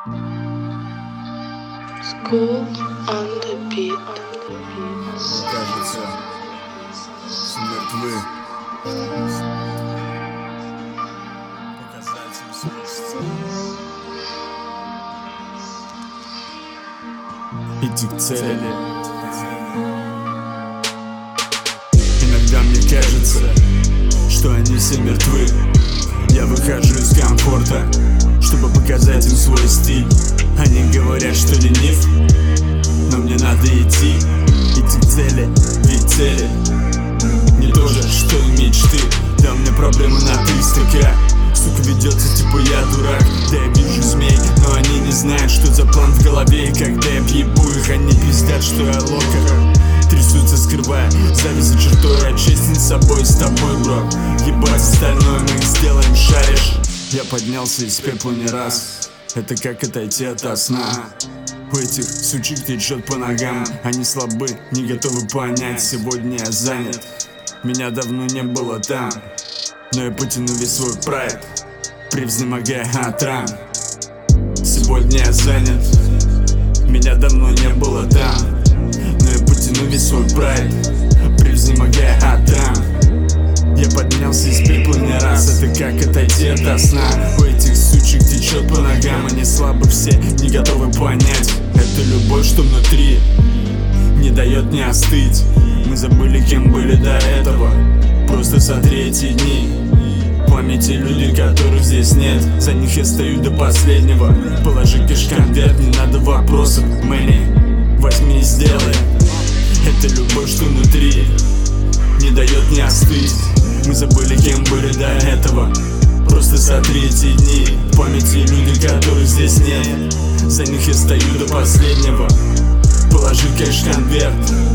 School on the beat. Кажется, все мертвы. Показать им свой стиль. Идти к цели. Иногда мне кажется, что они все мертвы. Я выхожу из комфорта, чтобы показать им свой стиль. Они говорят, что ленив, но мне надо идти к цели, ведь цели не то же, что и мечты. Да, у меня проблемы на 300к. Сука ведется, типа я дурак. Да, я вижу змей, но они не знают, что за план в голове. И когда я въебу их, они пиздят, что я лока. Трясутся, скрывая зависть за чертой. Я честен с собой, с тобой, бро. Ебать остальное, мы их сделаем, шаришь. Я поднялся из пепла не раз. Это как отойти ото сна. У этих сучек течет по ногам. Они слабы, не готовы понять. Сегодня я занят, меня давно не было там. Но я потяну весь свой прайд, превзнемогая от ран. Сегодня я занят, меня давно не было там. Но я потяну весь свой прайд, превзнемогая от ран. Я поднялся из пепла не раз. Это как отойти ото сна. У этих сучек течет по ногам. Они слабы все, не готовы понять. Это любовь, что внутри, не дает мне остыть. Мы забыли, кем были до этого. Просто сотри эти дни. В памяти люди, которых здесь нет. За них я стою до последнего. Положи кэш-конверт, не надо вопросов. Мэнни, возьми и сделай. Это любовь, что внутри, не дает мне остыть. Мы забыли, кем были до этого. Просто сотри эти дни. В памяти люди, которых здесь нет. За них я стою до последнего. Положи кэш-конверт.